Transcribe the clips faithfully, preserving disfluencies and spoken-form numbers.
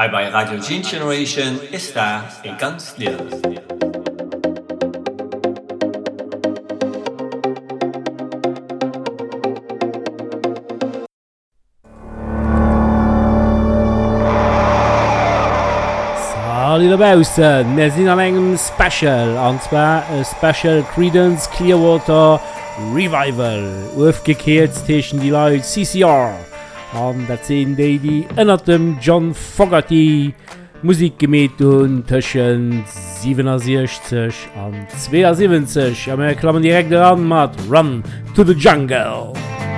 Ei bei Radio Gene Generation ist da e ganz Lied. Salut dabaussen, wir sind an engem Special, und zwar ein Special Creedence Clearwater Revival. Aufgekehrt zwischen die Leute C C R. Und das sind die, die unter dem John Fogerty Musik gemacht haben zwischen siebenundsechzig und zweiundsiebzig. Und wir klammern direkt ran mit Run to the Jungle.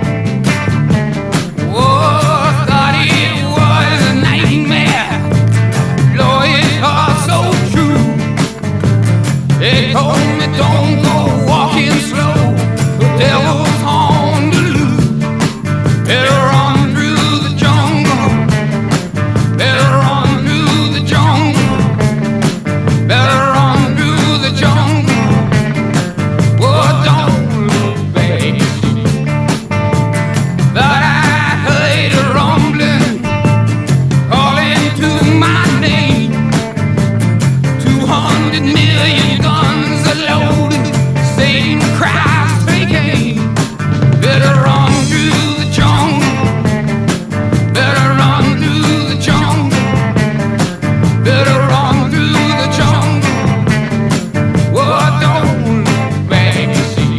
They told me don't go walking slow, the devil's on the loose. Better run through the jungle, better run through the jungle, better run through the jungle. Oh, don't look back, but I heard a rumbling calling to my name. Two hundred million loaded, Satan cries again. Better run through the jungle, better run through the jungle, better run through the jungle. Oh, don't look back, you see.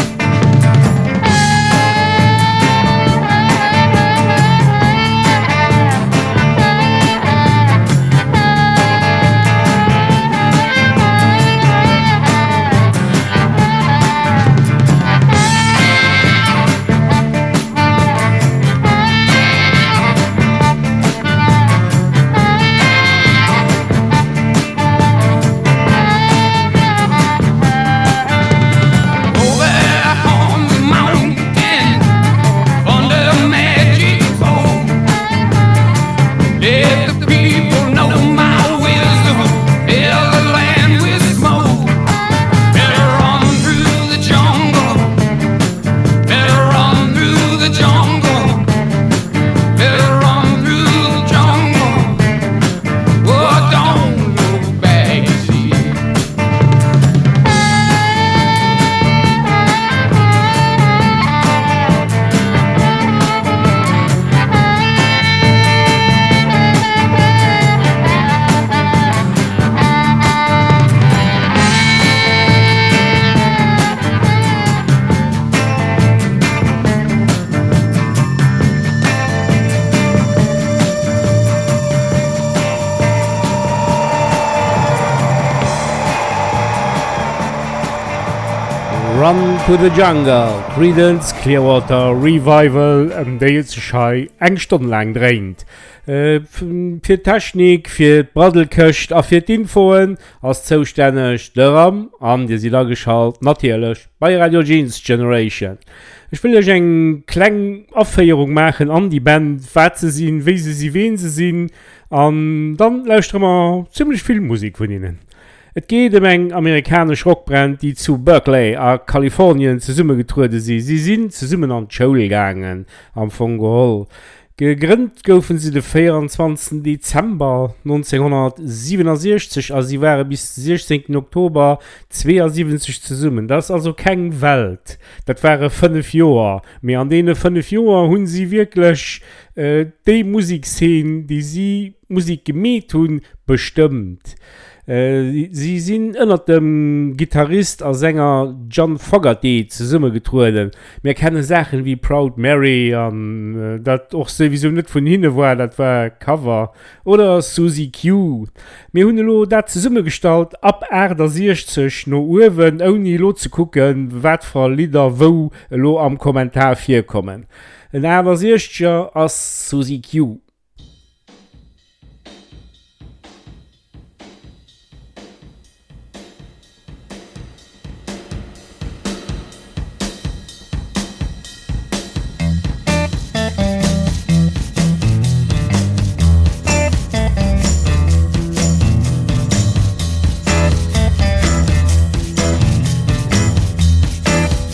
Run to the Jungle, Creedence Clearwater Revival, um, der jetzt sich eine Stunde lang dreht. Äh, für Technik, für die Bradelköst, auch für die Infoen, als zuständig der Ram, und die sind da geschaltet, natürlich, bei Radio Gene's Generation. Ich will euch eine kleine Aufführung machen an die Band, was sie sind, wie sie sind, wen sie sind, und dann lauschen wir ziemlich viel Musik von ihnen. Es geht um eine amerikanische Rockband, die zu Berkeley, in Kalifornien, zusammengetreten sind. Sie sind zusammen an die Schule gegangen, am Fongol. Gegründet goufen sie den vierundzwanzigsten Dezember neunzehnhundertsiebenundsechzig, also sie waren bis sechzehnten Oktober zweiundsiebzig zusammen. Das ist also keine Welt. Das waren fünf Jahre. Aber an diesen fünf Jahren haben sie wirklich äh, die Musikszene, die sie Musik gemacht haben, bestimmt. Äh, sie sind unter dem Gitarrist und Sänger John Fogerty zusammengetreten. Wir kennen Sachen wie Proud Mary, und äh, das auch sowieso nicht von hinten war, das war Cover. Oder Susie Q. Wir haben das zusammengestellt ab achtundsechzig noch oben, ohne lo zu gucken, was für Lieder wo lo am Kommentar vorkommen. In achtundsechzig als Susie Q.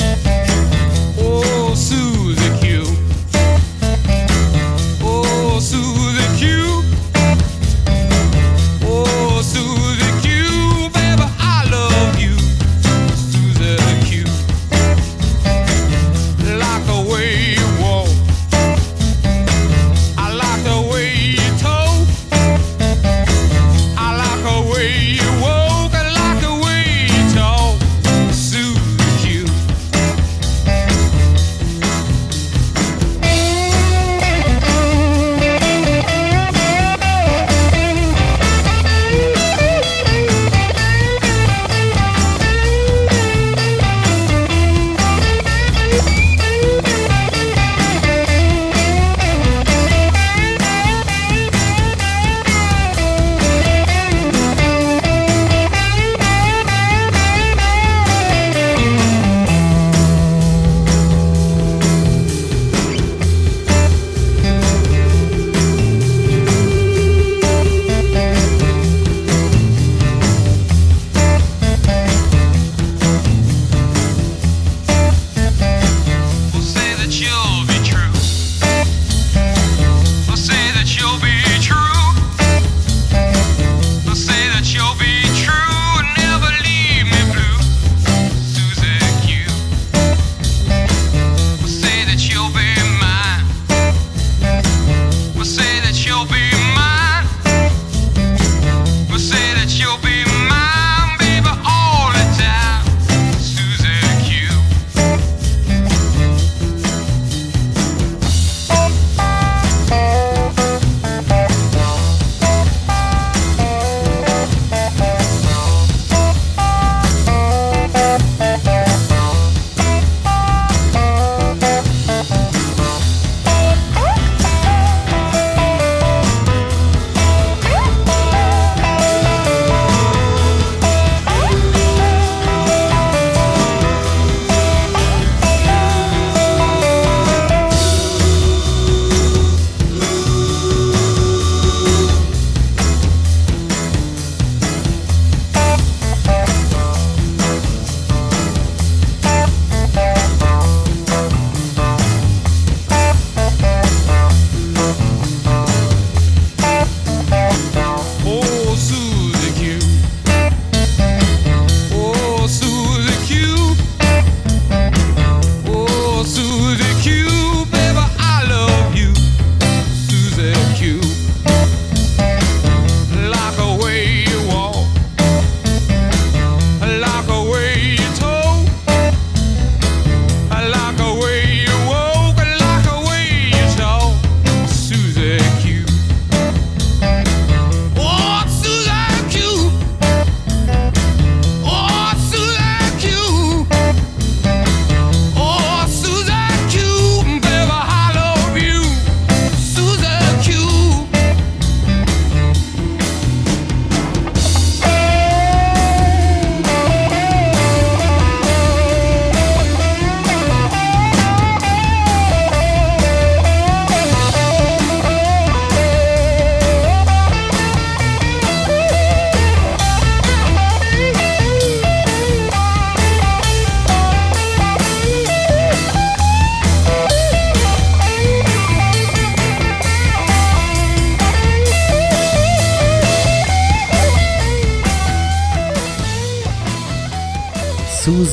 Oh, Susie Q.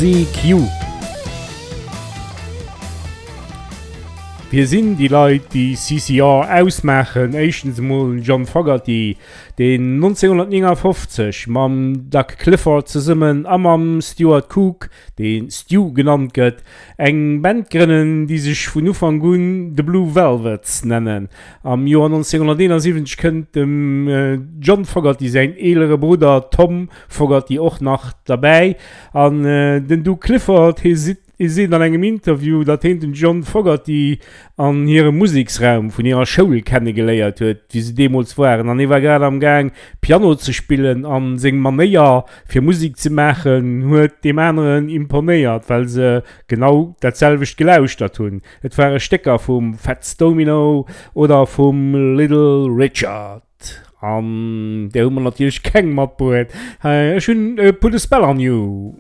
Cozy Q. Wir sind die Leute, die C C R ausmachen. Erstens mal John Fogerty, den neunzehnhundertneunundfünfzig mit Doug Clifford zusammen und mit Stuart Cook, den Stu genannt wird, eng Band gründen, die sich von Anfang an The Blue Velvets nennen. Am Jahr neunzehnhunderteinundsiebzig kennt ähm, äh, John Fogerty sein älterer Bruder Tom Fogerty auch noch dabei. Und äh, den Doug Clifford, der sitzt Ich sehe in einem Interview, dass hinten John Fogerty an ihrem Musikraum von ihrer Schule kennengelernt hat, wie sie damals waren. Und ich war gerade am Gang, Piano zu spielen und seine Manier für Musik zu machen, hat dem anderen imponiert, weil sie genau dasselbe gelauscht haben. Es waren Stecker vom Fats Domino oder vom Little Richard. Und der haben wir natürlich keinen Matbuch. Uh, schon uh, put a spell on you.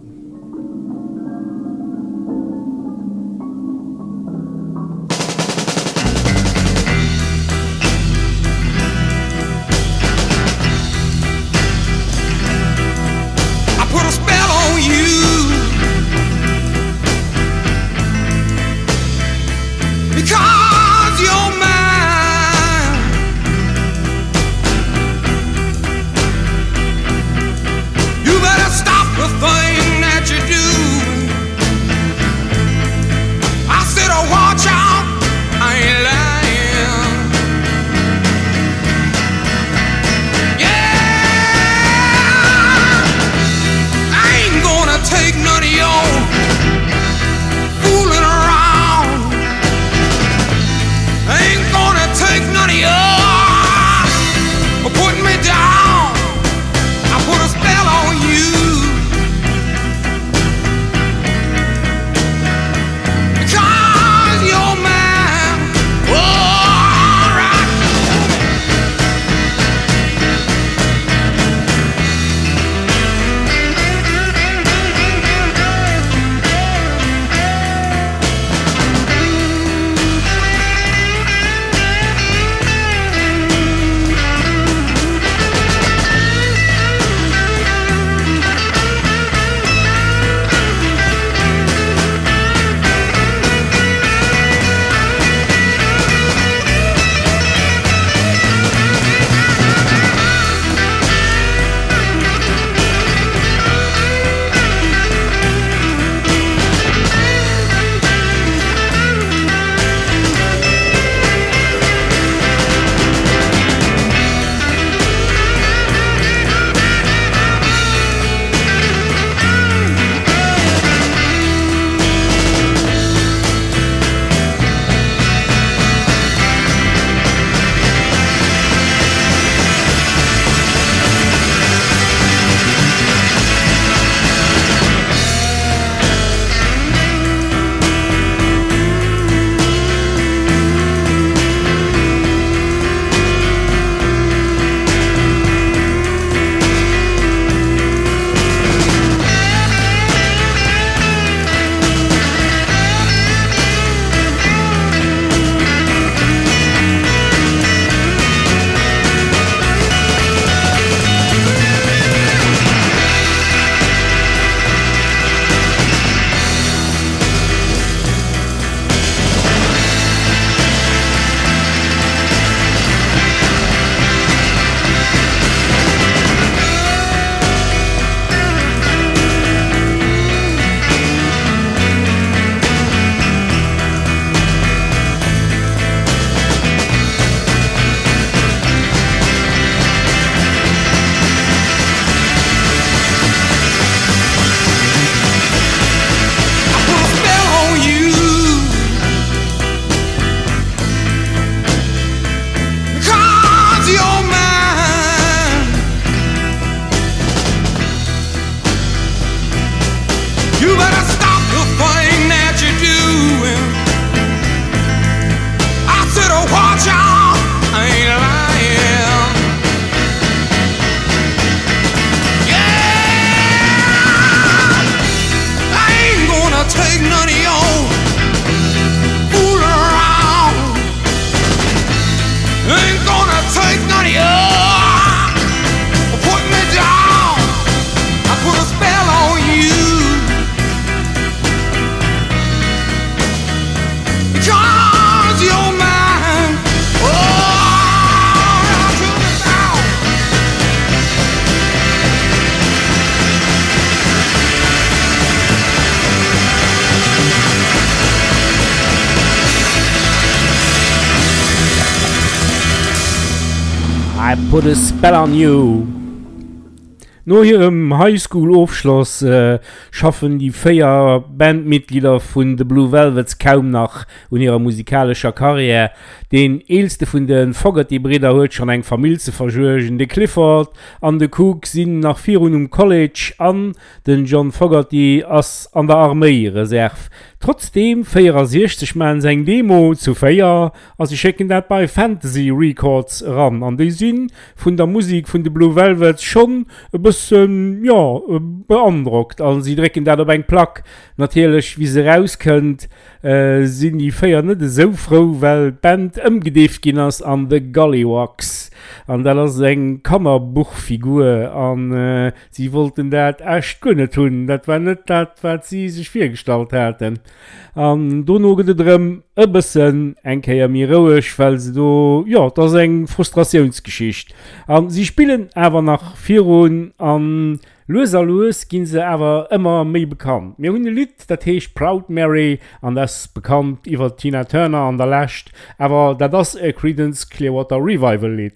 I put a spell on you. Nur hier im Highschool-Aufschluss äh, schaffen die vier Bandmitglieder von The Blue Velvets kaum nach in ihrer musikalischen Karriere. Den ältesten von den Fogerty-Brüdern hat schon eine Familie zu versorgen. Der Clifford und der Cook sind nach vier Jahren im College an. Den John Fogerty ist an der Armee-Reserve. Trotzdem feiern sechzig Mann seine Demo zu feiern, also sie schicken das bei Fantasy Records ran. Und die sind von der Musik von The Blue Velvets schon ein bisschen, ja, beeindruckt. Also sie drücken da auf einen Plug. Natürlich, wie sie rauskommt, äh, sind die Feier nicht so froh, weil die Band umgedeft ist an The Gollywags. Und das ist eine Kammerbuchfigur. Und äh, sie wollten das echt können tun. Das war nicht das, was sie sich vorgestellt hatten. Und da noch drum ein bisschen ein mir ruhig, weil sie da, ja, das ist eine Frustrationsgeschichte. Und sie spielen aber nach vier Jahren an Loser los, gehen sie aber immer mehr bekannt. Wir haben ein Lied, das heißt Proud Mary, und das ist bekannt über Tina Turner an der Last, aber das ist ein Creedence Clearwater Revival Lied.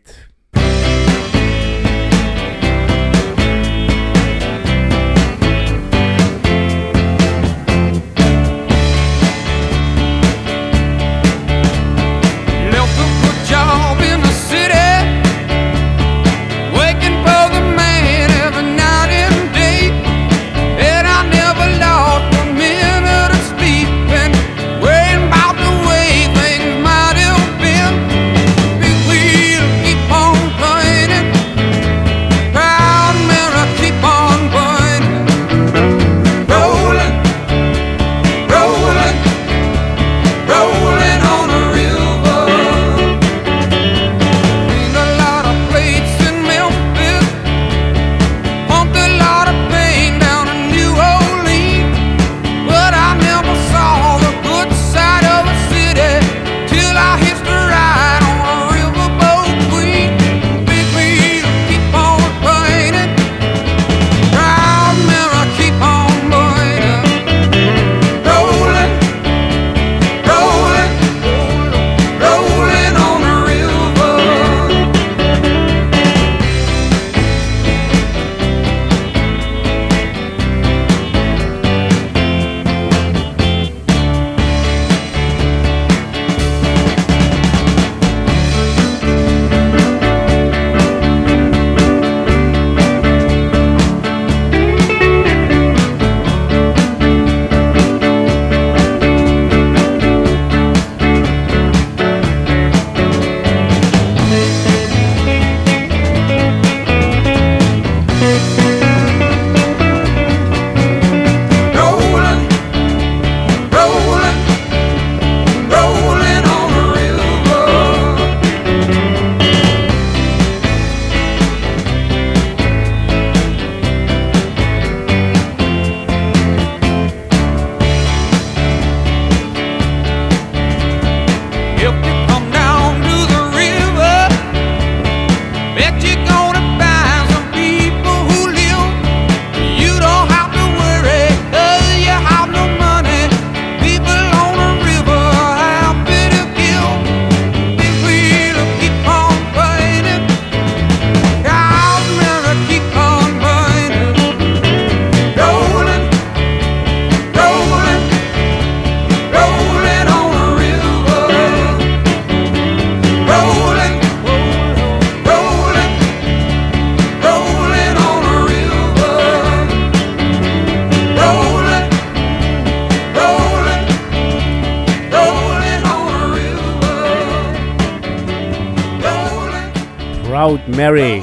Mary.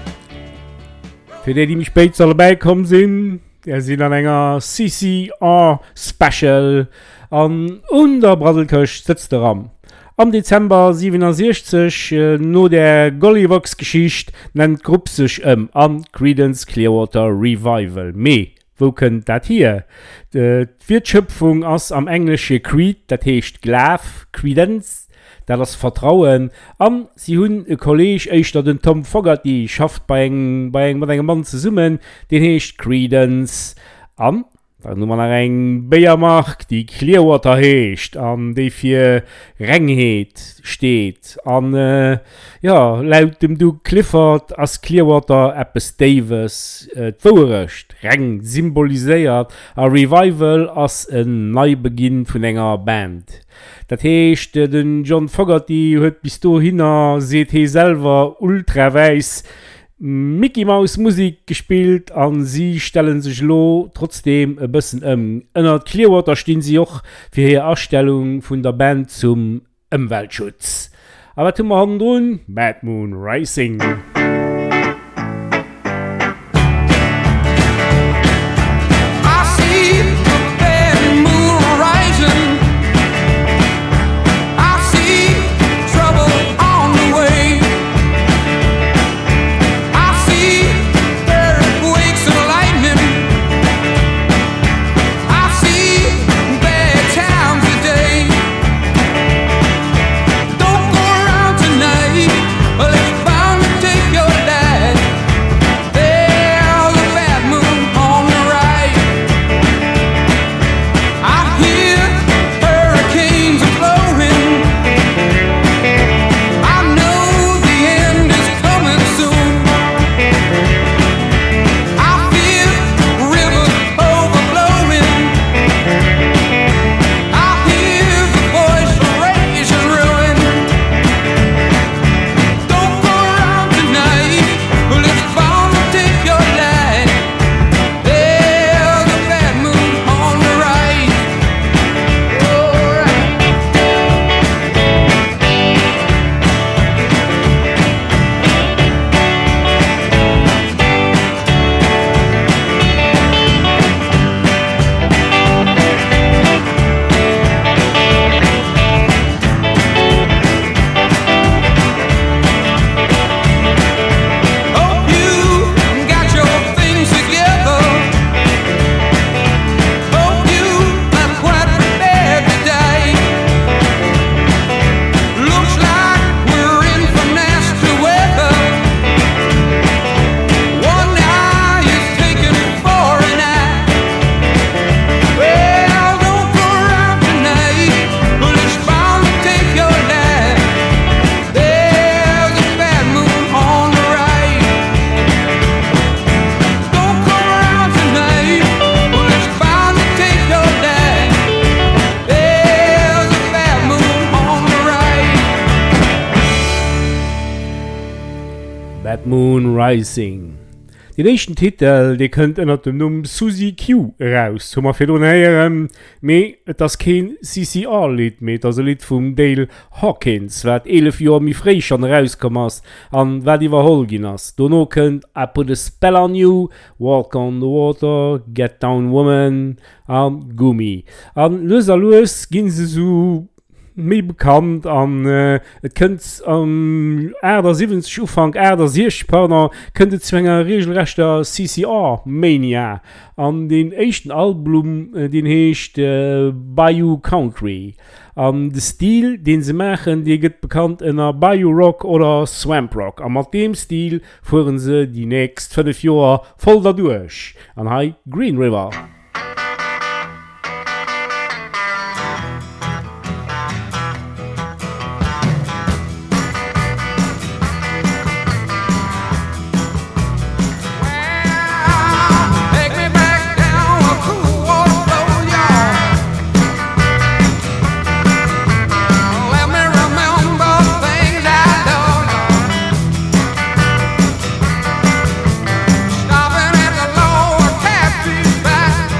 Für die, die mich später dabei kommen sind, wir sind an einer C C R Special an unter Bradelköch sitzt der Ram. Am Dezember siebenundsechzig, äh, nur der Gollywags-Geschichte, nennt Grupp sich ähm, an Creedence Clearwater Revival. Me, wo könnt das hier? Die Wertschöpfung ist am Englischen Creed, das heißt Glav, Creedence. Das Vertrauen an sie hun e Kollege eichter den Tom Fogerty schafft bei eng bei eng mat engem Mann ze summen, den hecht Creedence an Da nu man eng Beiermacht, die Clearwater heescht, an déi fir Rengheet steet. An äh, ja, laut dem du Clifford ass Clearwater Appes Davis äh, d'woerecht. Reng symboliséiert a Revival ass en Neubeginn vun enger Band. Dat heescht äh, den John Fogerty huet bis do hinner seet hee selver ultraweis Mickey Mouse Musik gespielt an sie stellen sich lo trotzdem ein bisschen ähm, ënner Clearwater stehen sie auch für ihre Erstellung von der Band zum Umweltschutz. Aber zum anderen Bad Moon Rising. Bad Moon Rising. Den nächsten Titel, der könnt unter dem Namen Suzy Q raus. So mal für den Herren, me, das kein C C R-Lied mehr, das ist ein Lied von Dale Hawkins, was elf Jahre mit frei schon rausgekommen ist, und was überholt ist. Danach könnt I Put a Spell on You, Walk on the Water, Get Down Woman, und Gummi. Und los an los gehen sie so méi bekannt an äh, et kënnt am Äder siebzig Ufang Äder sechzig Partner kënnt et zwénger regelrechter C C R Mania an den échten Album äh, den heecht äh, Bayou Country. An de Stil den se machen, Di gëtt bekannt ënner Bayou Rock oder Swamp Rock. An mat dem Stil fuhren se die nächst fünf Joer voll dadurch. An hai Green River. Stopping at the lower taxi back.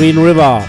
Green River.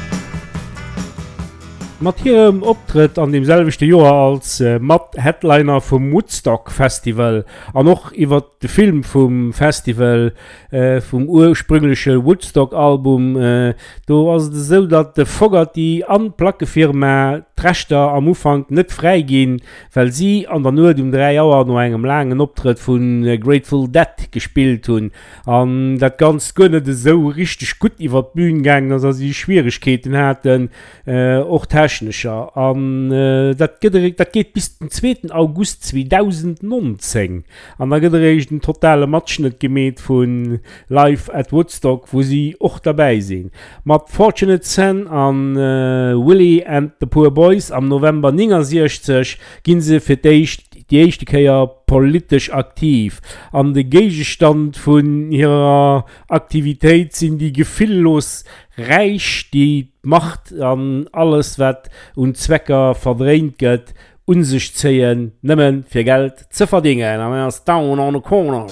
Mit ihrem Auftritt an demselben Jahr als äh, Matt Headliner vom Woodstock Festival und noch über den Film vom Festival äh, vom ursprünglichen Woodstock Album äh, da war es so, dass der Fogerty an Plattefirma Rechter am Anfang nicht freigehen, weil sie an der nur um drei Jahre noch einen langen Auftritt von äh, Grateful Dead gespielt haben. Und das ganz gut nicht so richtig gut über die Bühne gegangen, dass sie Schwierigkeiten hatten, äh, auch technischer. Und äh, das geht, das geht bis zum zweiten August zweitausendneunzehn. Und da gibt es einen totalen Matchschnitt gemäht von Live at Woodstock, wo sie auch dabei sind. Mit Fortunate Son an äh, Willie and the Poor Boys am November neunundsechzig gehen sie für die, die erste Kehr politisch aktiv. An der Gegenstand von ihrer Aktivität sind die gefühllos reich, die Macht an alles, was und Zwecke verdrängt geht, und sich ziehen, nehmen für Geld zu verdienen. Und er ist down on the corner.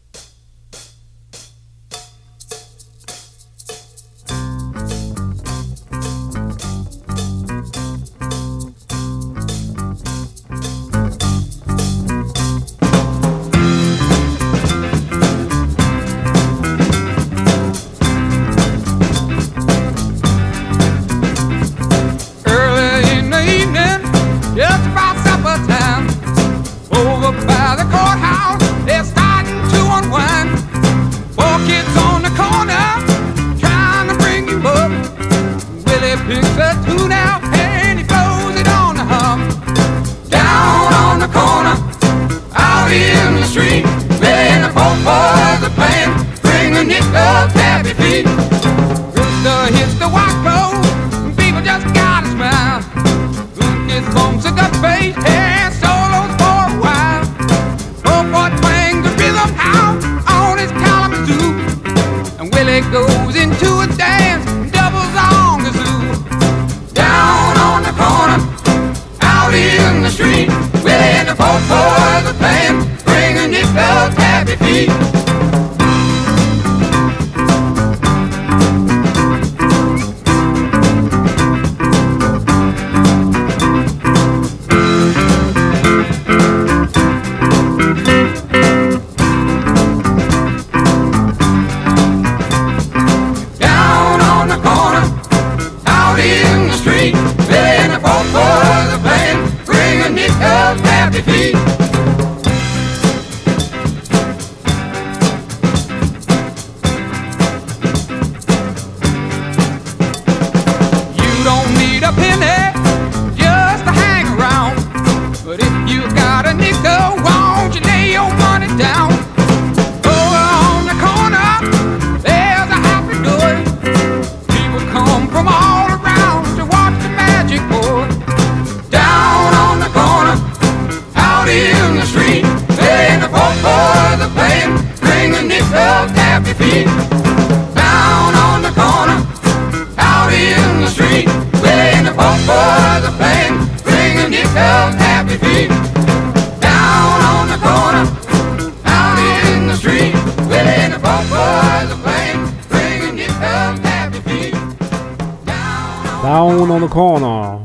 Down on the corner.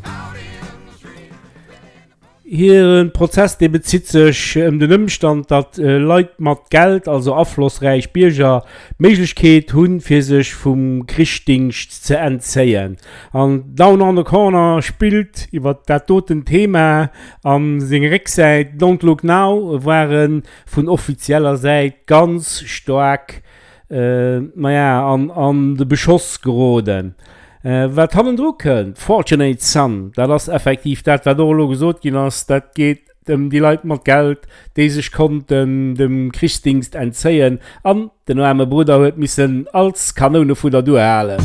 Hier ein Prozess, der bezieht sich um den Umstand, dass äh, Leute mit Geld, also aufschlussreich Bürger, Möglichkeit haben, für sich vom Kriegsdienst zu entziehen. Und Down on the Corner spielt über das tote Thema an seiner Rückseite Don't Look Now, waren von offizieller Seite ganz stark äh, naja, an, an den Beschuss geraten. Uh, wat haben drucken Fortunate Son, da das effektiv dat wat gesagt hast, dat geht um die Leute mit Geld, die sich konnten dem Christdienst entziehen, an den armen Bruder hat müssen als Kanone von der durchhalten.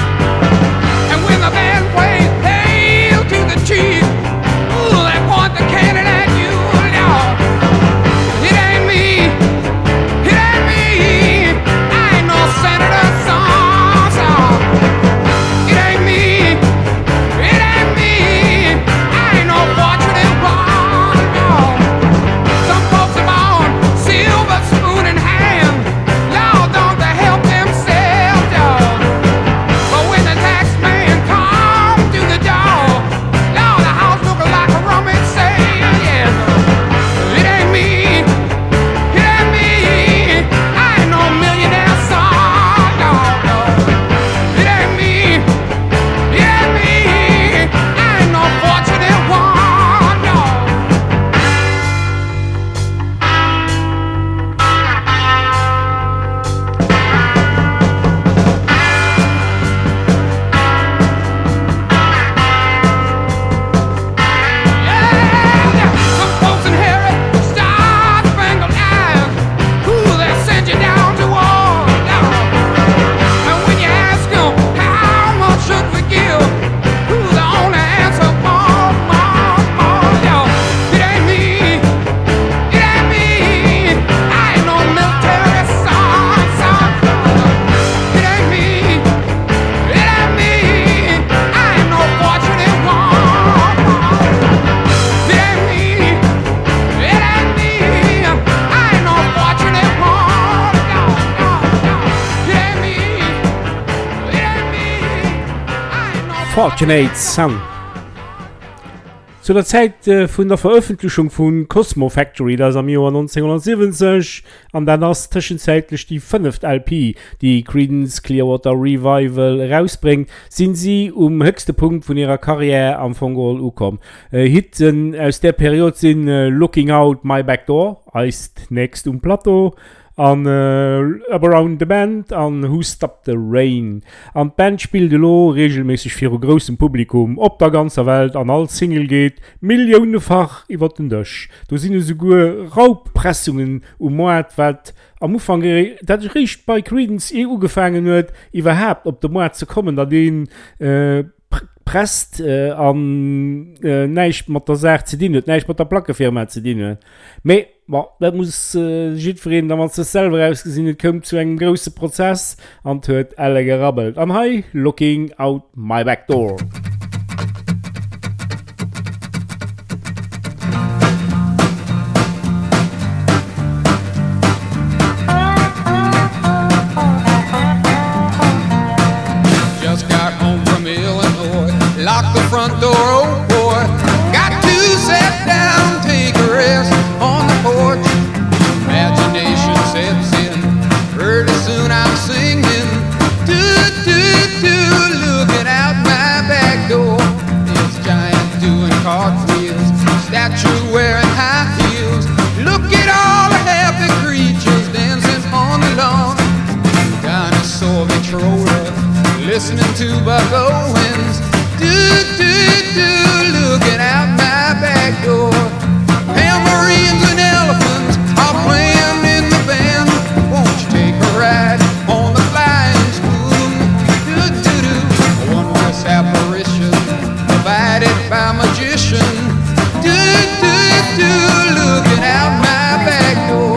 Want the Unfortunate Son. Zu der Zeit äh, von der Veröffentlichung von Cosmo Factory, das am Jahr neunzehnhundertsiebzig, an dann das zwischenzeitlich die fünfte L P, die Creedence Clearwater Revival rausbringt, sind sie um höchsten Punkt von ihrer Karriere am Fongol gekommen. Äh, Hitten aus der Periode sind äh, Looking Out My Back Door, heißt Next um Plateau, an uh, Around the Band, an Who Stopped the Rain. An die Band spielt lo regelmäßig für ein grosses Publikum auf der ganzen Welt, an all Single geht millionenfach über den Dach. Da sind sogar Raubpressungen um Mord, was am Anfang das riecht bei Creedence eh angefangen hat, überhaupt auf den Mord zu kommen, da den äh, presst äh, an äh, nicht mit der Sache zu dienen, nicht mit der Plackefirma zu dienen. Aber das muss äh, jeder, wenn man es selber ausgesehen kommt zu einem großen Prozess und hat alle gerabbelt. Und hey, Looking Out My Back Door. Lock the front door, oh boy. Got to sit down, take a rest on the porch. Imagination sets in. Pretty soon I'm singing. Do, do, do, looking out my back door. This giant doing cartwheels. Statue wearing high heels. Look at all the happy creatures dancing on the lawn. Dinosaur Victrola, listening to Buck Owens. Do, do, do, looking out my back door. Tambourines and elephants are playing in the band. Won't you take a ride on the flying spoon? Do, do, do, a wondrous apparition provided by magician. Do, do, do, looking out my back door.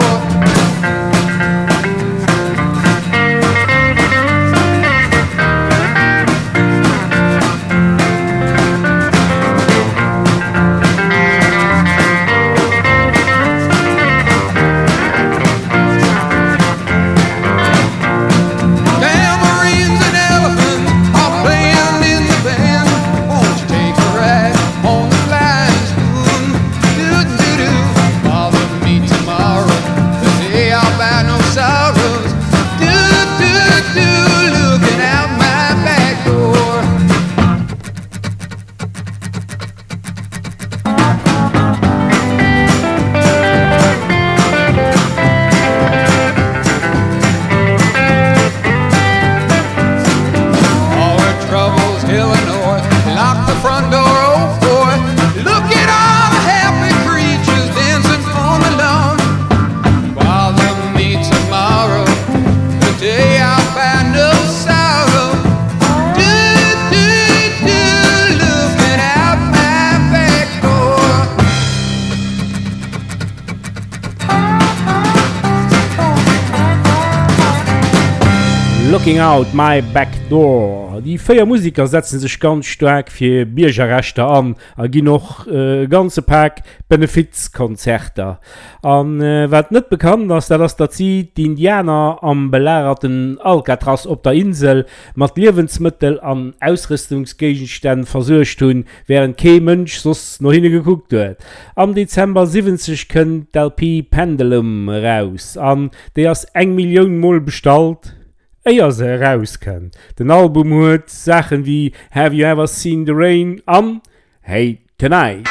Looking Out My Back Door. Die vier Musiker setzen sich ganz stark für Bürgerrechte an. Es gibt noch äh, ganze Pack Benefizkonzerte. Und äh, was nicht bekannt ist, dass das die Indianer am belagerten Alcatraz auf der Insel mit Lebensmitteln an Ausrüstungsgegenständen versorgt haben, während kein Mensch sonst noch hingeguckt hat. Am Dezember siebzig kommt die L P Pendulum raus. Und der ist eine Million Mal bestellt. Eher se rauskennt. Den Album hat Sachen wie Have You Ever Seen the Rain an Hey Tonight.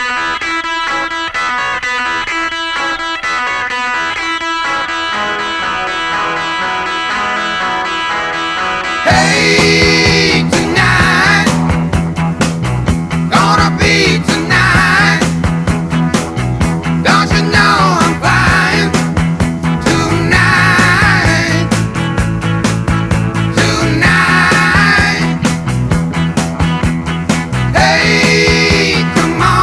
Hey tonight, gonna be tonight. Don't you know I'm fine tonight? Tonight. Hey, come on.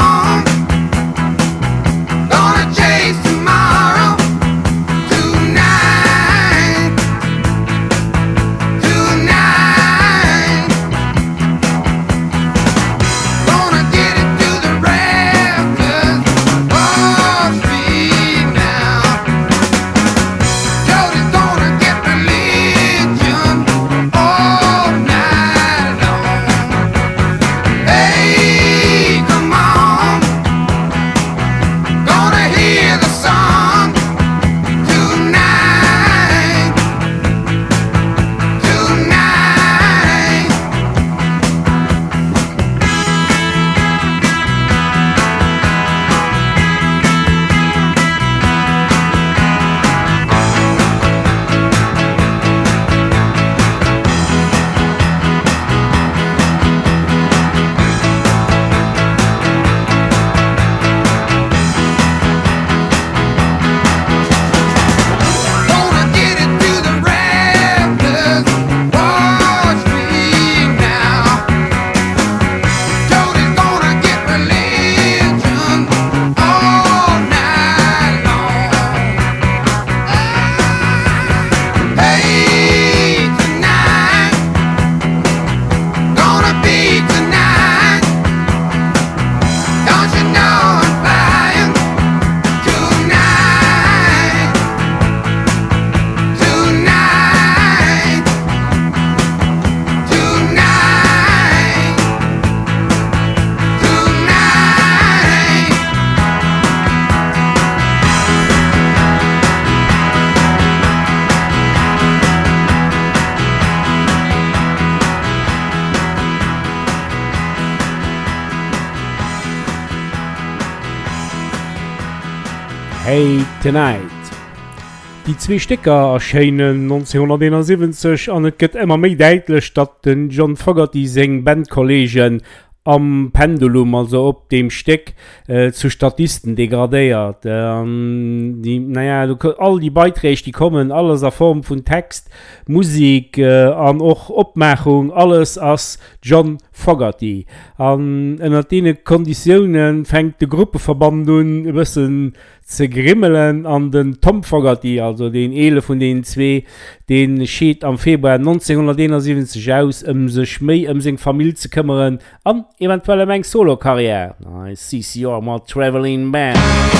Hey Tonight. Die zwei Stücker erscheinen neunzehnhunderteinundsiebzig und es geht immer mehr deutlich, dass den John Fogerty seine Bandkollegen am Pendulum, also auf dem Stück, äh, zu Statisten degradiert. Ähm, die, naja, du, all die Beiträge, die kommen, alles in Form von Text, Musik, äh, und auch Abmachung, alles als John Fogerty. Und in den Konditionen fängt die Gruppenverband an, ein bisschen zu grimmeln an den Tom Fogerty, also den Ele von den zwei, den schied am Februar neunzehnhunderteinundsiebzig aus, um sich mehr um seine Familie zu kümmern, an eventuell eine Solo-Karriere. I see you're my traveling band.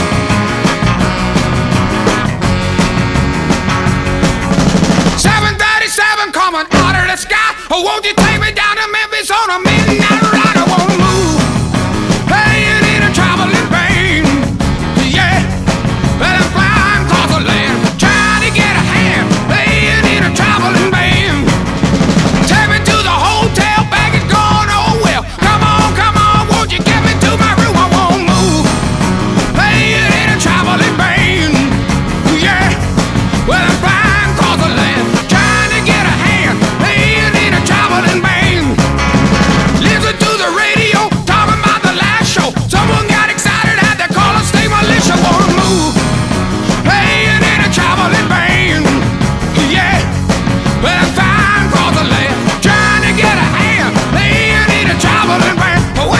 seven thirty-seven coming out of the sky. Oh, won't you take me down to Memphis on a midnight ride? I won't move. Playing in a traveling band. Yeah, well, I'm flying across the land, trying to get a hand. Playing in a traveling band. Take me to the hotel, bag is gone. Oh well, come on, come on, won't you get me to my room? I won't move. Playing in a traveling band. Yeah, well, I'm flying across the land, trying to get a hand. Playing in a traveling band. Listen to the radio, talking about the last show. Someone got excited, had to call and state militia. Won't move. Playing in a traveling band. Yeah, well, I'm flying across the land, trying to get a hand. Playing in a traveling band. Wow!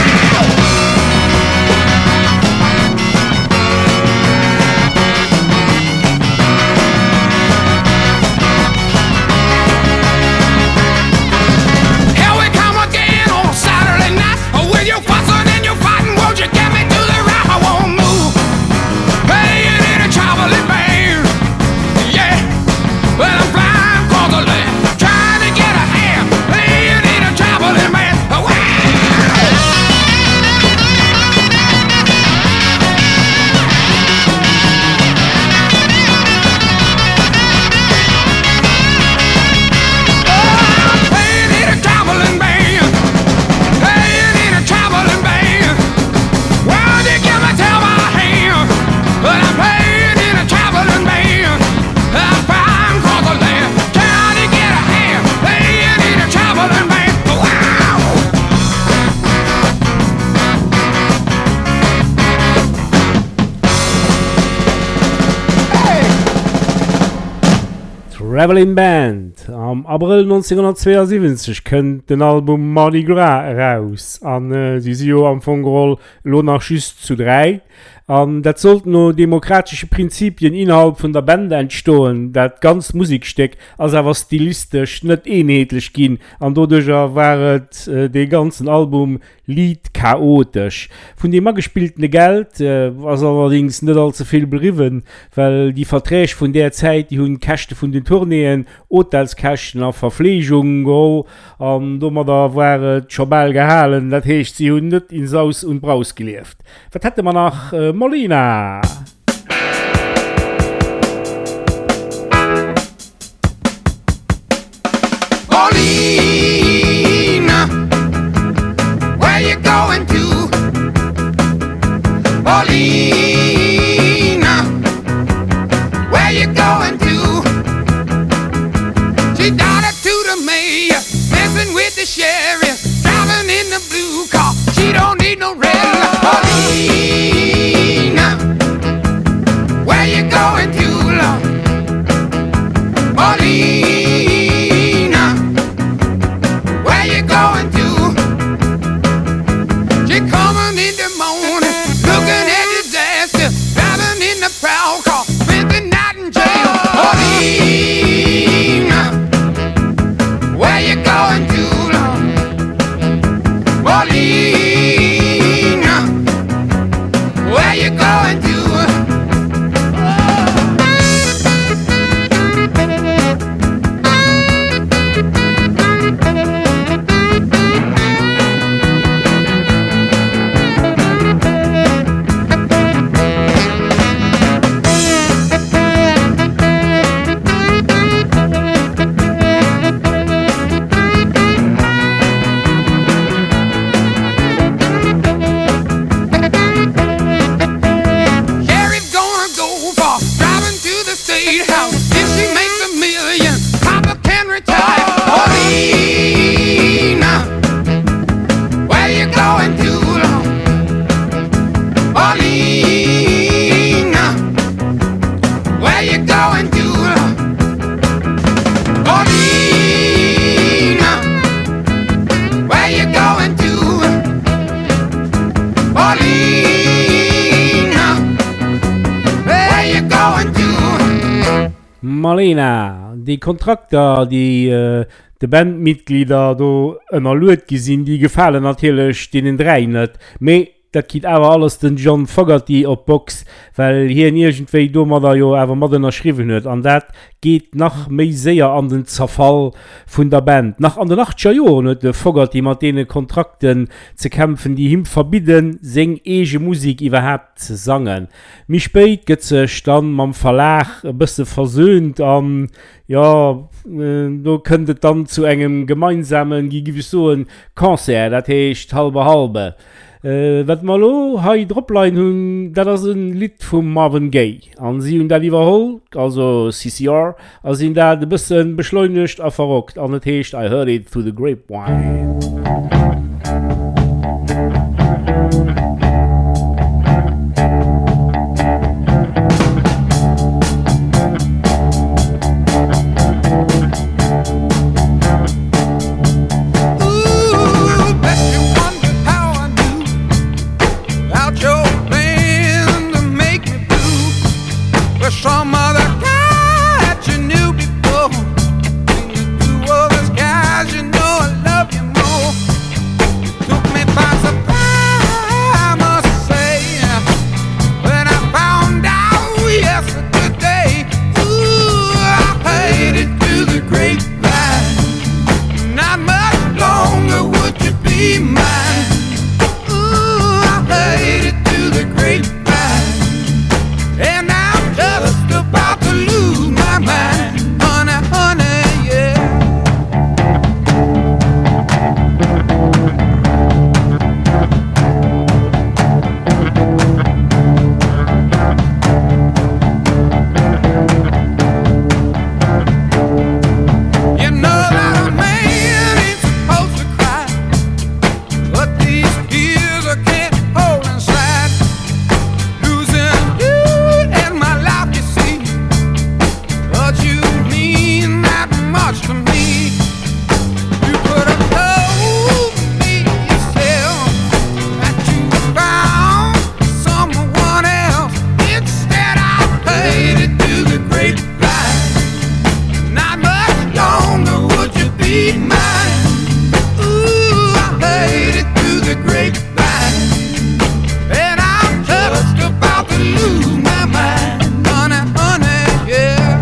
Here we come again on Saturday night. Oh, with your fussing and your fighting, won't you get me to the right? I won't move. Playing in a traveling band. Yeah, well, I'm flying across the land, trying to get a hand. Playing in a traveling band. Wow! Playing in a traveling band. Playing in a traveling band. Well, you give me tell my hand. But I'm playing in a traveling band. I'm flying across the land, trying to get a hand. Playing in a traveling band. Wow! Traveling Band. Am April neunzehnhundertzweiundsiebzig kommt den Album Mardi Gras raus. Und äh, sie sind ja am Anfang nur noch just zu drei. Und das sollten nur demokratische Prinzipien innerhalb von der Band entstehen, das ganze Musikstück, also aber stilistisch nicht einheitlich ging. Und dadurch war äh, der ganze Album Lied chaotisch. Von dem gespielten Geld äh, was allerdings nicht allzu viel betrieben, weil die Verträge von der Zeit, die haben Kästen von den Tourneen, Hotelskasten auf Verpflegung, oh, und da war schon bald gehalten, das heißt, sie haben nicht in Saus und Braus gelebt. Was hätte man nach äh, Molina? Paulina, where you going to? Paulina, where you going to? She daughter to the mayor, messing with the sheriff, driving in the blue car. She don't need no red light. Paulina, where you going to, Lord? Paulina, where you going to? She coming in the morning, looking at disaster, driving in the proud car, spent the night in jail. Paulina, where you going to, Lord? Paulina, where you going to? Marlena, die Kontrakter, die äh, die Bandmitglieder do ënner Luet gesinn, die gefallen natürlich denen drei net. Me dat geht aber alles den John Fogerty op Box, weil hier irgendwei dummer da jo awer mat erschriven huet. An dat geht nach méi séier an den Zerfall vun der Band. Nach an der nachtscher Jo net de Fogerty mat dee Kontrakten ze kämpfen, die him verbieden, seng ege Musik iwwerhaupt ze sangen. Mi spéit gëtt sech dann mam Verlag e bësse versöhnt an ja, äh, du könntet dann zu engem gemeinsamen gi so ein Konzert, dat hecht halbe halbe. Äh, wat mal lo ha Dropline hunn, dat ass een Lied vum Marvin Gaye. An sie hun dat iwwerholt, also C C R, as sinn dat de bëssen beschleunigt a verrockt, an et hecht I heard it through the grapevine. Some other guy that you knew before, when you do all this guys, you know I love you more. Took me by surprise, I must say, when I found out yesterday. Ooh, I heard it through the grapevine. Not much longer would you be mine. Ooh, I heard it through the grapevine. And about to lose my mind, honey, honey, yeah. You know that a man ain't supposed to cry, but these tears I can't hold inside. Losing you in my life, you see. But you mean that much to me. You could have told me yourself that you found someone else. Instead I heard it through the grapevine. Not much longer would you be mine. Ooh, I heard it through the grapevine. And I'm just about to lose my mind. Honey, honey, yeah.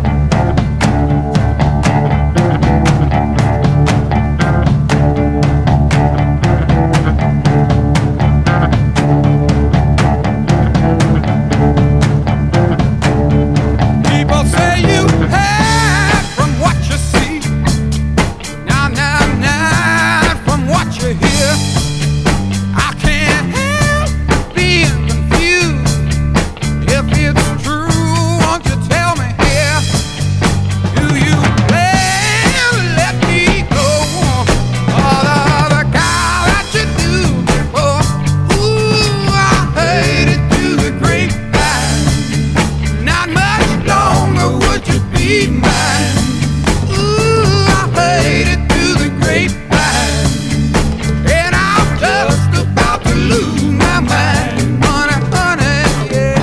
People say you hide from what you see. Now, now, now, from what you hear. I can't help being confused. If it's true, won't you tell me here? Do you plan to let me go? Or the other guy that you knew before? Ooh, I heard it through the grapevine. Not much longer would you be mine. Ooh, I heard it through the grapevine. And I'm just about to lose my mind. Honey, honey, yeah.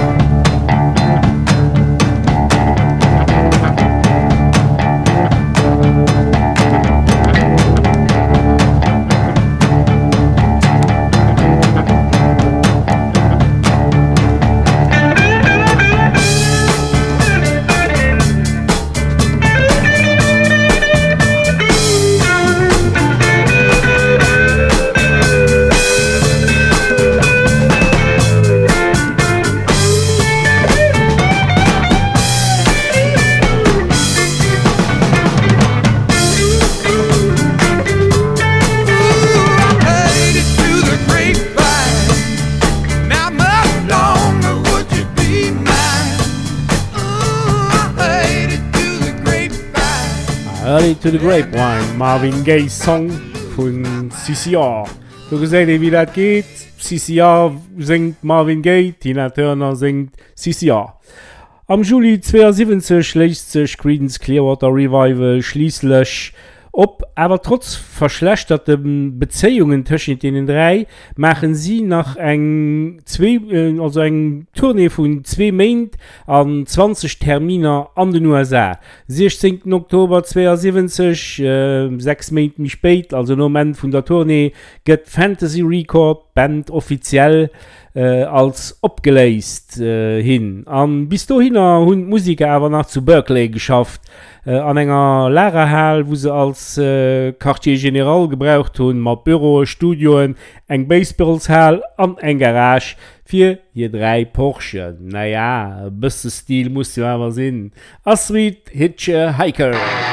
Early to the Grapevine, Marvin Gaye Song von C C R. Du gesehen, wie das geht. C C R singt Marvin Gaye, Tina Turner singt C C R. Am Juli zweitausendsiebzehn schlägt sich Creedence Clearwater Revival schließlich Ob aber trotz verschlechterten Beziehungen zwischen den drei machen sie nach eng zwei äh, also eng Tournee von zwei Monaten an zwanzig Termine an den U S A. sechzehnten Oktober zweiundsiebzig, äh, sechs Monate mich spät, also no Moment von der Tournee, geht Fantasy Record Band offiziell äh, als abgeleist äh, hin. An bis dahin haben Musiker aber nach zu Berkeley geschafft, äh, an einer Lehrerhall, wo sie als äh, Quartier General gebraucht haben, mit Büro, Studioen, eng Baseballshall an eng Garage für je drei Porsche. Naja, ein bisschen Stil muss ja aber sein. A Sweet Hitchhiker.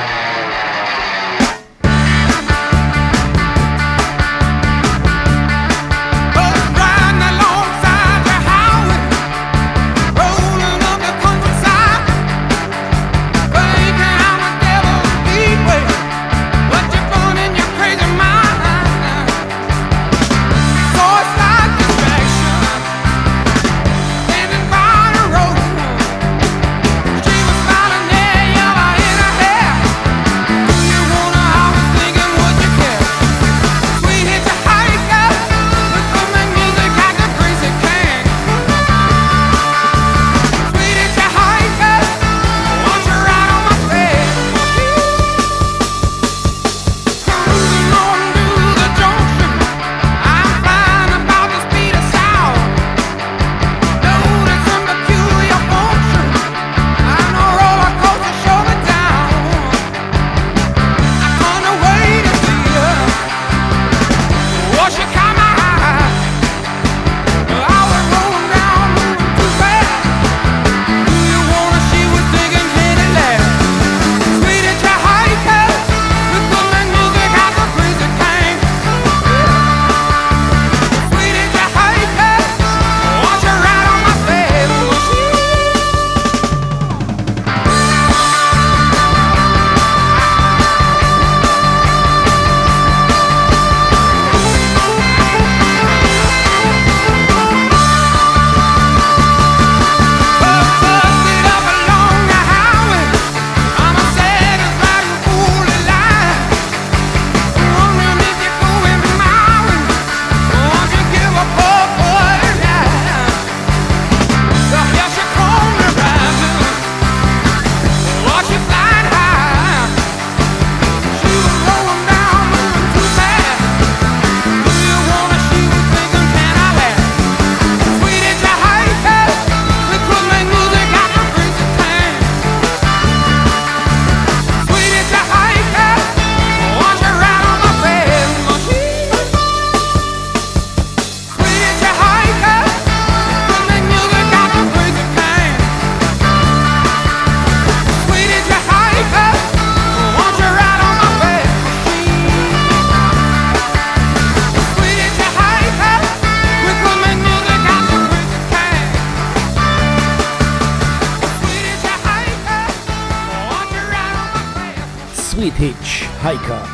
Hitchhiker.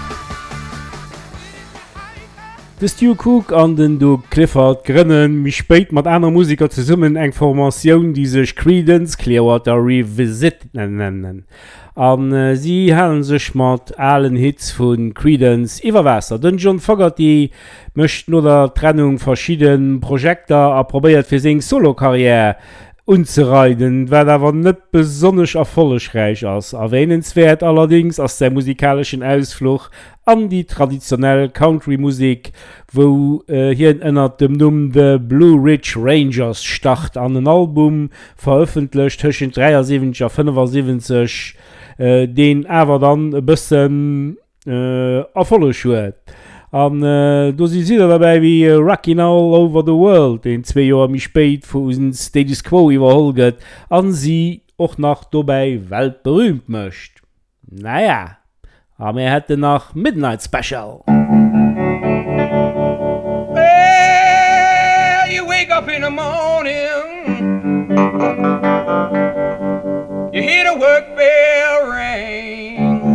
De Stu Cook an den du Clifford grënnen mich speit mat einer Musiker ze summen eng Formatioun die sech Creedence Clearwater Revisit nennen. An äh, sie hellen sech mat allen Hits vun Creedence iwwerwässer. Den John Fogerty mëcht no der Trennung verschieden Projekter a probiert fir seg Solokarriere unzureiden, wer awer net besonnech erfollegreich ass. Erwähnenswert allerdings ass der musikalischen Ausflug an die traditionelle Country-Musik, wo äh, hier ënner dem Numm The Blue Ridge Rangers start an ein Album veröffentlicht zwischen dreiundsiebzig und fünfundsiebzig, äh, den awer dann e bëssen äh, erfolleg huet. Und äh, da sind sie dabei wie äh, Rockin' All Over the World, den zwei Jahre mich spät von unserem Status Quo überholt, und sie auch noch dabei weltberühmt möchte. Naja, aber wir hätten noch Midnight Special. Well, you wake up in the morning, you hear the work bell ring,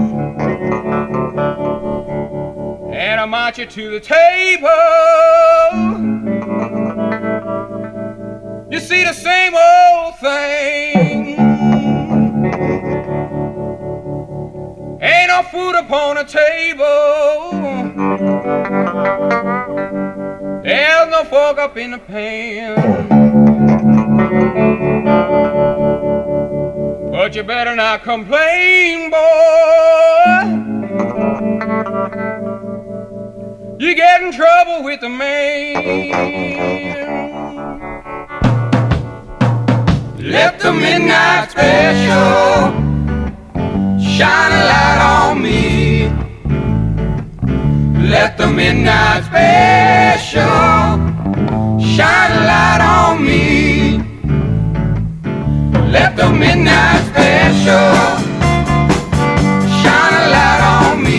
and I march you to the table. You see the same old thing. Ain't no food upon a table. There's no fork up in the pan. But you better not complain, boy. You get in trouble with the man. Let the midnight special shine a light on me. Let the midnight special shine a light on me. Let the midnight special shine a light on me.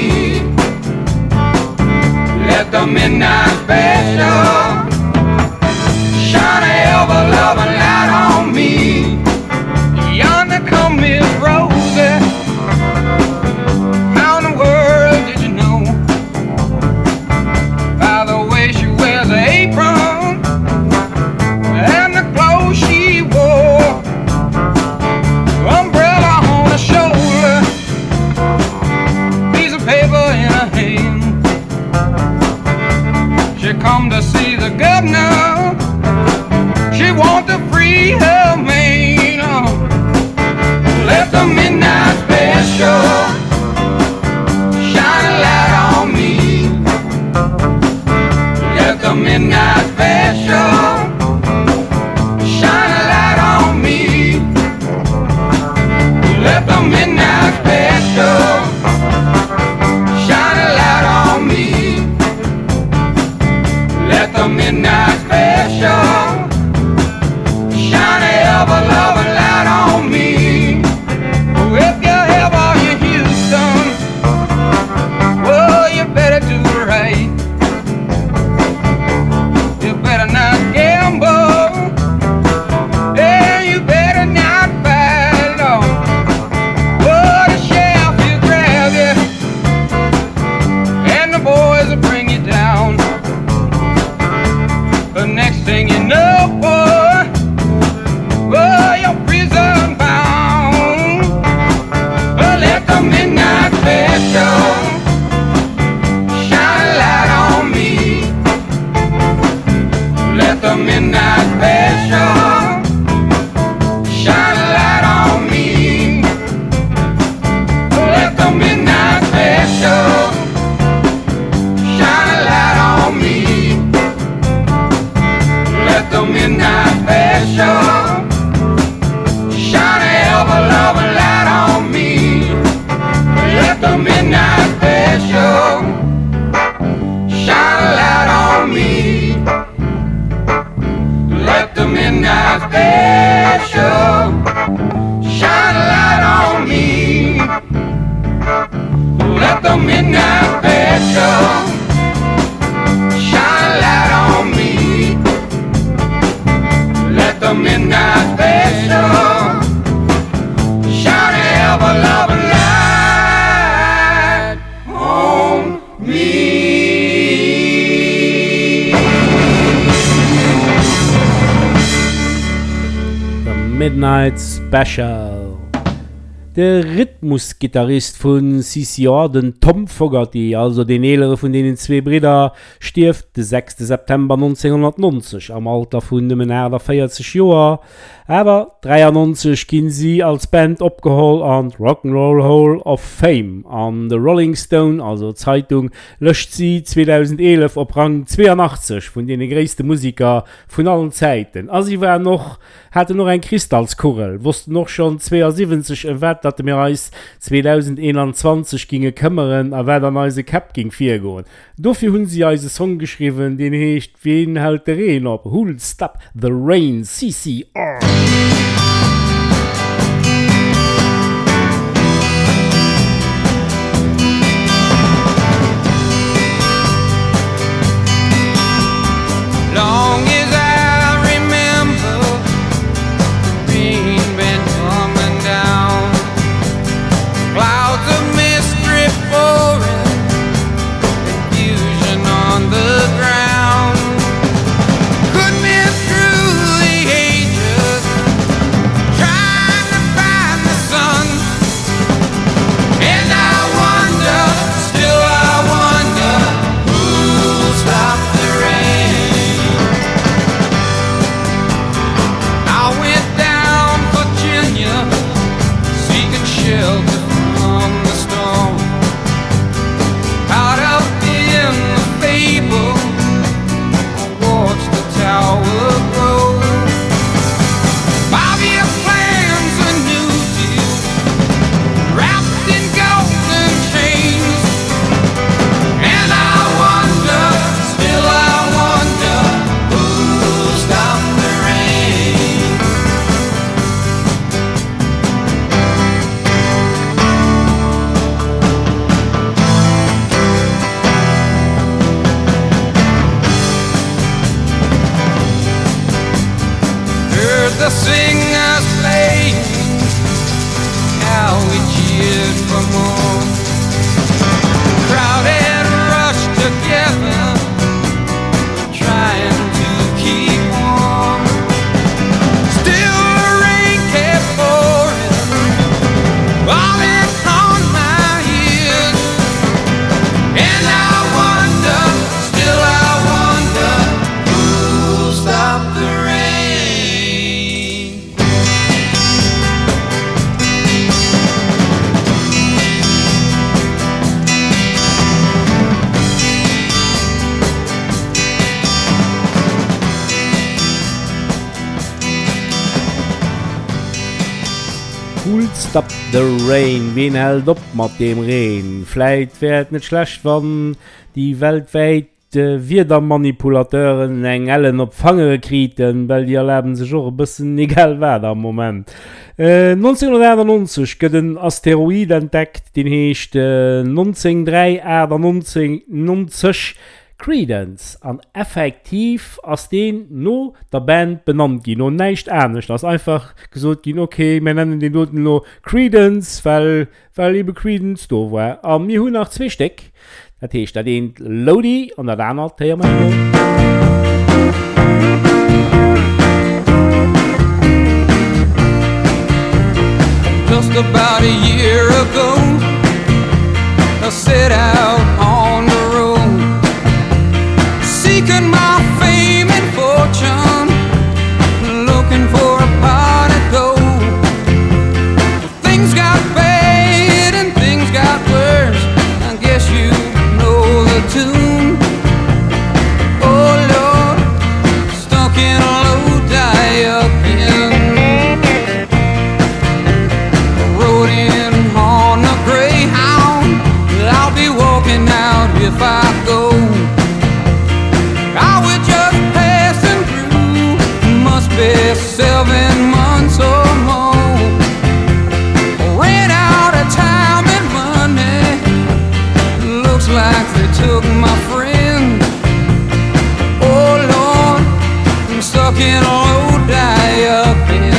Let the midnight special shine a ever-loving light on me. Yonder come Miss Rosie. How in the world did you know? By the way she wears her apron and the clothes she wore. Umbrella on her shoulder, piece of paper in her hand. She come to see the governor. She want to free her man. Oh. Let the midnight special shine a light on me. Let the midnight special shine a light on me. Let the midnight special shine a light on me. Let the midnight special shine a ever-loving light on me. If you ever in Houston, well, you better do it right. You better not gamble, and you better not fight, no. Oh, the sheriff will grab you, and the boys will bring you down. The next thing you know, boy, oh, you're prison bound. Oh, let the midnight special shine a light on me. Let the midnight special shine a light on me. Let the midnight special shine a light on me. Let the midnight special shine a ever-loving light on me. Let the midnight special shine a light on me. Let the midnight special shine a light on me. Let the midnight special shine a light on me. Let the midnight special shine a ever-loving light on me. The Midnight Special. Der Rhythmusgitarrist von C C R, den Tom Fogerty, also den ältere von denen zwei Brüder, stirbt den sechsten September neunzehnhundertneunzig am Alter von dem vierzig Jahren. Aber dreiundneunzig ging sie als Band abgeholt an Rock'n'Roll Hall of Fame. An The Rolling Stone, also Zeitung, löscht sie zweitausendelf auf Rang zweiundachtzig von den größten Musiker von allen Zeiten. Also sie war noch, hatte noch ein Kristallskurrel, wusste noch schon zweiundsiebzig im Wert, dass wir uns zweitausendeinundzwanzig gingen kümmern, aber dann unsere Cap ging vier gehen. Dafür haben sie einen Song geschrieben, den heißt Wen hält der Regen ab? Who'll Stop the Rain? C C R. Long as I remember, the rain been coming down. Clouds of mist drip pouring, confusion on the ground. Could miss through the ages, the singers played, how we cheered for more. The crowd had rushed together, trying to keep warm. Still the rain kept pouring, falling on my ears. And I wonder, still I wonder, who'll stop the rain? Who'll stop the rain? Wen hält op mat dem Regen? Vielleicht wäret net schlecht, wann die weltweit äh, Wiedermanipulateuren eng allen op Fange krieten, weil die erleben sich auch ein bisschen egal wer am Moment. Äh, neunzehnhunderteinundneunzig gëtt ein Asteroid entdeckt, den hecht äh, neunzehnhundertdreiundneunzig Creedence an effektiv ass den no der Band benannt gin und neicht ernstnecht ass einfach gesot gin okay wir nennen den Noten no Creedence weil weil liebe Creedence do war am mir hunn nach zwei Steck dat hecht dat den Lodi an der anderen Thema. Just about a year ago, I set out on the road, seeking my fame and fortune, looking for a pot of gold. Things got bad and things got worse, I guess you know the tune. Oh Lord, stuck in a low die again. Rode in on a Greyhound, I'll be walking out if I go. I was just passing through, must be seven months or more. Ran out of time and money, looks like they took my friend. Oh Lord, I'm stuck in a low die again.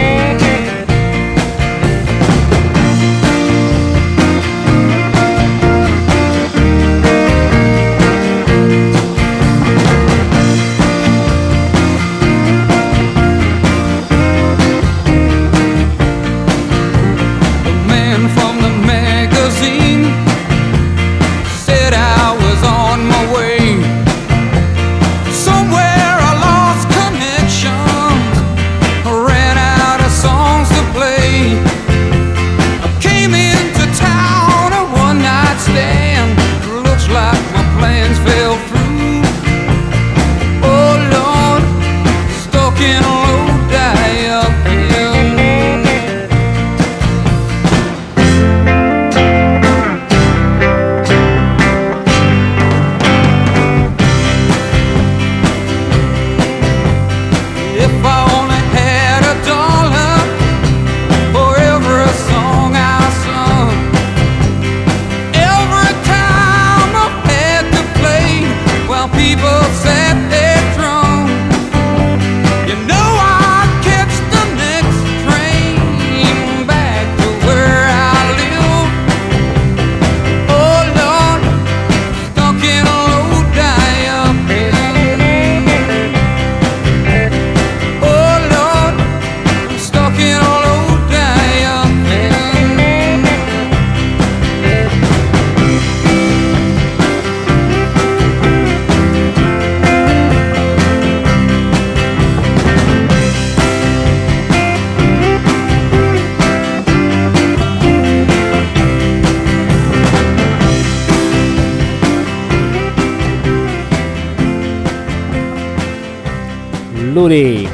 Lodi.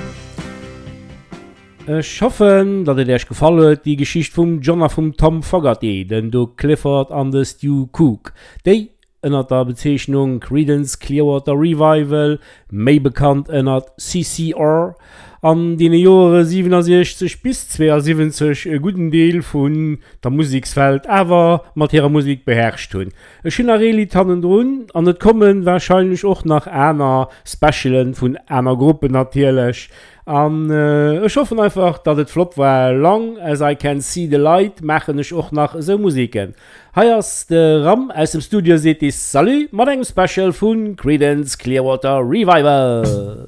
Ich hoffe, dass dir gefallen die Geschichte vom John vom Tom Fogerty, den du Clifford and the Stu Cook. Die unter der Bezeichnung Creedence Clearwater Revival, mehr bekannt unter C C R, an die Jahre siebenundsechzig bis zweiundsiebzig einen guten Teil von der Musikswelt aber mit ihrer Musik beherrscht haben. Ich bin really tannen drin und es kommen wahrscheinlich auch nach einer Specialen von einer Gruppe natürlich. Und äh, ich hoffe einfach, dass es flott war. Long as I can see the light, machen ich auch nach so Musiken. Hier ist der Ram aus dem Studio, seht ihr Salut, mit einem Special von Creedence Clearwater Revival.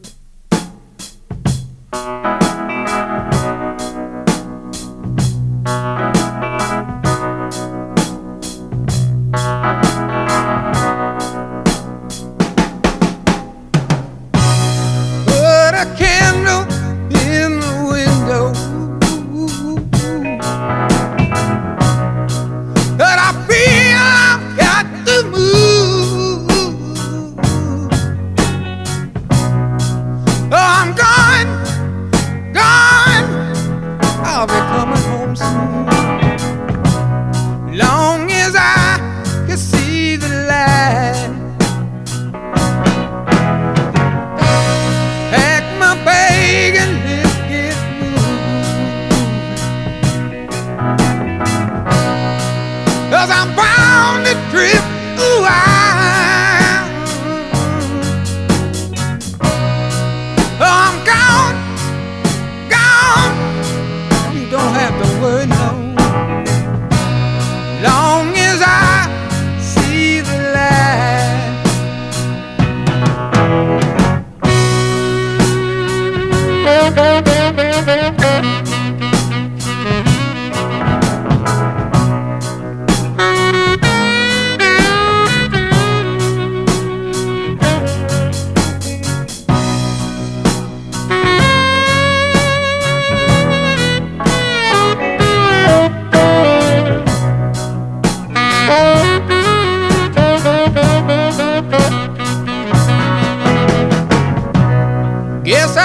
Guess